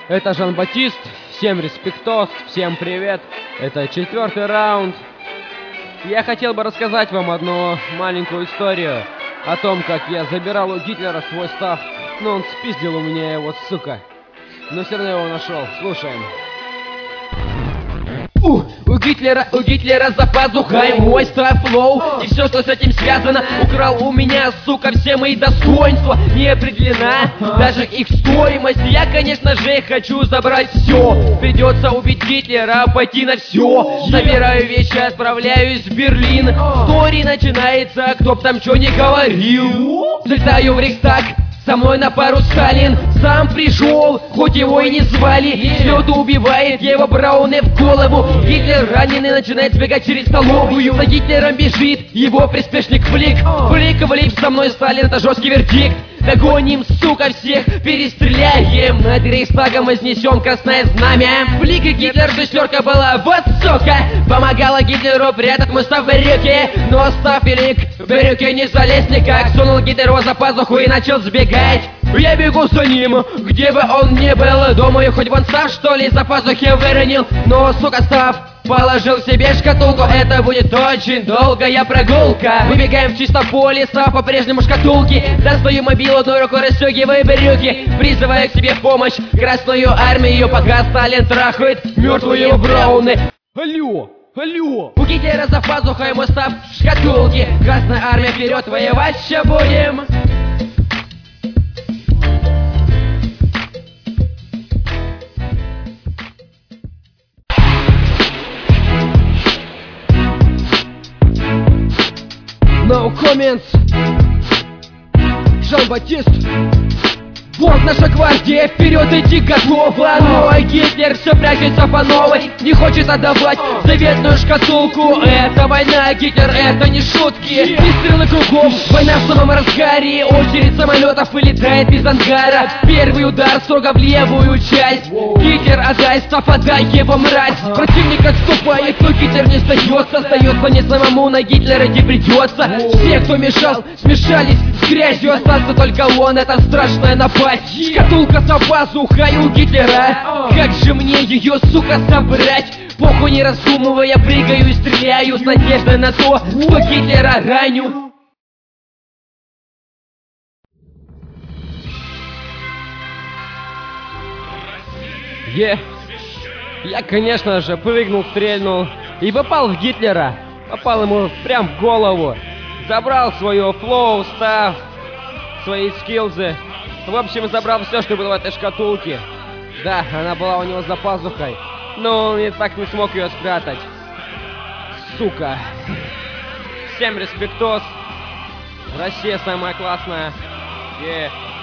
Это Жан-Батист, всем респектос, всем привет. Это 4-й раунд. Я хотел бы рассказать вам одну маленькую историю о том, как я забирал у Гитлера свой став, но он спиздил у меня его, сука. Но все равно его нашел. Слушаем. У Гитлера за пазухой мой стаф-флоу. И все, что с этим связано, украл у меня, сука, все мои достоинства. Не определена даже их стоимость. Я, конечно же, хочу забрать все. Придется убить Гитлера, пойти на все. Забираю вещи, отправляюсь в Берлин. Стори начинается, кто б там что не говорил. Залетаю в Рейхстаг, со мной на пару Сталин. Сам пришел, хоть его и не звали. Слёту убивает, я его брауны в голову. Гитлер раненый начинает сбегать через столовую. За Гитлером бежит его приспешник Флик. Флик влип, со мной Сталин, это жесткий вердикт. Догоним, сука, всех перестреляем. Над Рейхстагом вознесем красное знамя. Флик и Гитлер, шестерка была вот сука. Помогала Гитлеру прятать мой став в брюки. Но став велик, в брюки не залез никак. Сунул Гитлеру за пазуху и начал сбегать. Я бегу за ним, где бы он ни был. Думаю, хоть вон став, что ли, за пазухи выронил. Но, сука, став положил себе шкатулку. Это будет очень долгая прогулка. Выбегаем в чисто поле, став по-прежнему шкатулки. Достаю мобилу, одной рукой расстегиваю брюки, призывая к себе в помощь Красную армию, пока Сталин трахает мертвые брауны. Алло! Алло! У Гитлера за пазухой мой став в шкатулке. Красная армия, вперед, воевать ща будем! No comments. Жан-Батист. Вот наша гвардия, вперед идти готова. Но Гитлер все прячется по новой, не хочет отдавать заветную шкатулку. Это война, Гитлер, это не шутки. Выстрелы кругом, война в самом разгаре. Очередь самолетов вылетает из ангара. Первый удар строго в левую часть. Гитлер, отдай став, отдай его, мразь. Противник отступает, но Гитлер не сдается. Остается не самому, на Гитлера идти придется. Все, кто мешал, смешались с грязью. Остался только он, это страшная напасть. Шкатулка за пазухой у Гитлера. Как же мне ее, сука, собрать? Похуй не раздумывая, прыгаю и стреляю с надеждой на то, что Гитлера раню. Я, конечно же, прыгнул, стрельнул и попал в Гитлера. Попал ему прям в голову. Забрал свою флоу, став, свои скиллзы. В общем, забрал все, что было в этой шкатулке. Да, она была у него за пазухой, но он и так не смог ее спрятать. Сука. Всем респектос. Россия самая классная.